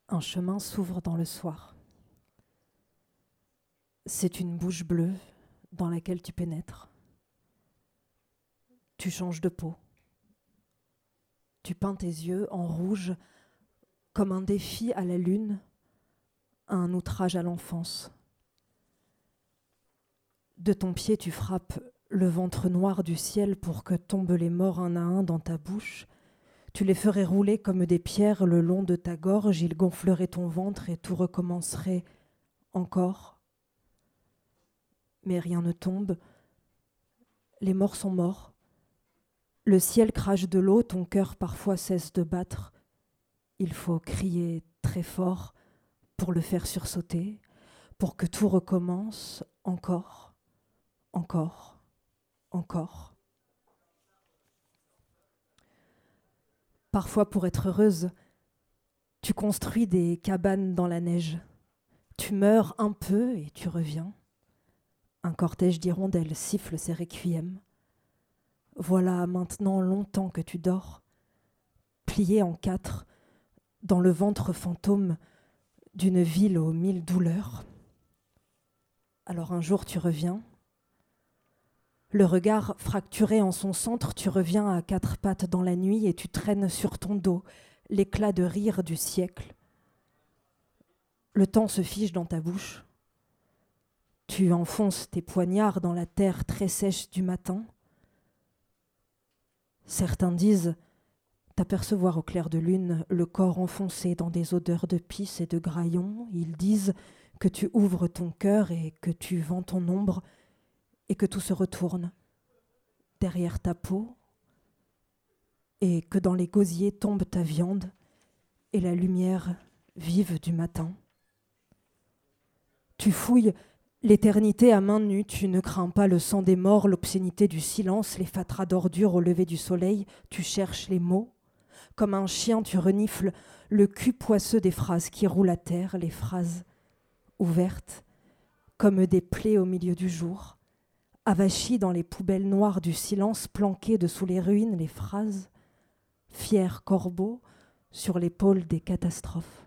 Un chemin s'ouvre dans le soir. C'est une bouche bleue dans laquelle tu pénètres. Tu changes de peau. Tu peins tes yeux en rouge comme un défi à la lune, un outrage à l'enfance. De ton pied, tu frappes le ventre noir du ciel pour que tombent les morts un à un dans ta bouche. Tu les ferais rouler comme des pierres le long de ta gorge, ils gonfleraient ton ventre et tout recommencerait encore. Mais rien ne tombe. Les morts sont morts. Le ciel crache de l'eau, ton cœur parfois cesse de battre. Il faut crier très fort pour le faire sursauter, pour que tout recommence encore, encore, encore. Parfois, pour être heureuse, tu construis des cabanes dans la neige. Tu meurs un peu et tu reviens. Un cortège d'hirondelles siffle ses requiems. Voilà maintenant longtemps que tu dors, plié en quatre, dans le ventre fantôme d'une ville aux mille douleurs. Alors un jour tu reviens, le regard fracturé en son centre, tu reviens à quatre pattes dans la nuit et tu traînes sur ton dos l'éclat de rire du siècle. Le temps se fige dans ta bouche. Tu enfonces tes poignards dans la terre très sèche du matin. Certains disent t'apercevoir au clair de lune le corps enfoncé dans des odeurs de pisse et de graillon. Ils disent que tu ouvres ton cœur et que tu vends ton ombre et que tout se retourne derrière ta peau et que dans les gosiers tombe ta viande et la lumière vive du matin. Tu fouilles l'éternité à main nue, tu ne crains pas le sang des morts, l'obscénité du silence, les fatras d'ordures au lever du soleil, tu cherches les mots. Comme un chien, tu renifles le cul poisseux des phrases qui roulent à terre, les phrases ouvertes comme des plaies au milieu du jour, avachies dans les poubelles noires du silence, planquées dessous les ruines, les phrases, fiers corbeaux sur l'épaule des catastrophes.